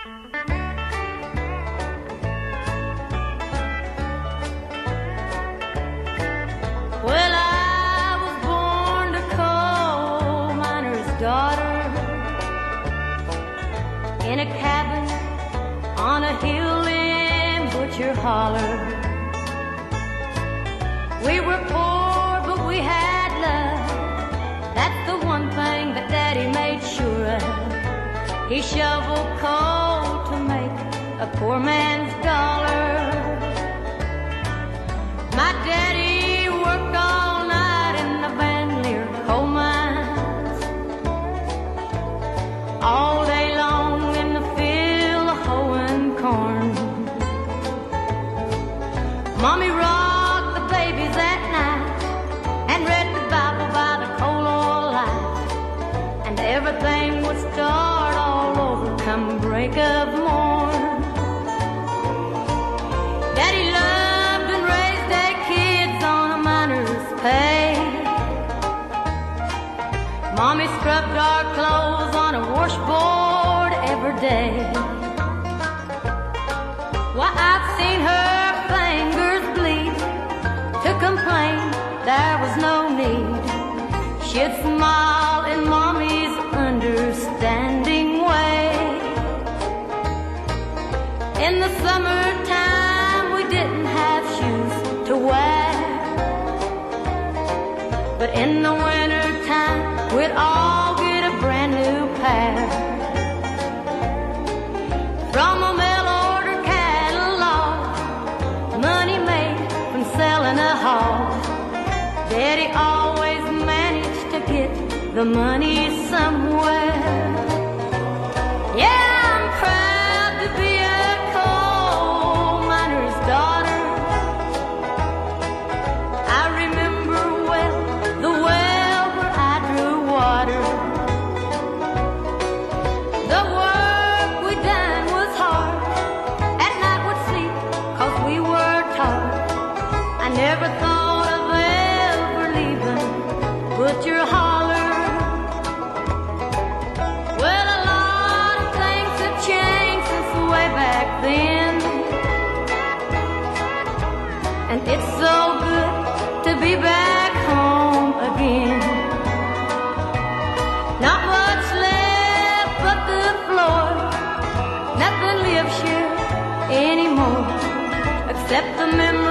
Well, I was born a coal miner's daughter in a cabin on a hill in Butcher Holler. We were poor, but we had love. That's the one thing that Daddy made sure of. He shoveled coal to make a poor man's dollar. My daddy worked all night in the Van Leer coal mines, all day long in the field hoeing corn. Mommy rocked the babies at night and read the Bible by the coal oil light, and everything would start all over come break of morn. Daddy loved and raised their kids on a miner's pay. Mommy scrubbed our clothes on a washboard every day. Why, I've seen her fingers bleed to complain there was no need. She'd smile in Mommy's understanding way. In the summertime we didn't have shoes to wear, but in the wintertime we'd all get a brand new pair. From a mail order catalog, money made from selling a hog, Daddy always managed to get the money somewhere. Yeah, I'm proud to be a coal miner's daughter. I remember well the well where I drew water. The work we done was hard. At night we'd sleep 'cause we were taught. I never thought of ever leaving Butcher Holler. Well, a lot of things have changed since way back then, and it's so good to be back home again. Not much left but the floor, nothing lives here anymore except the memory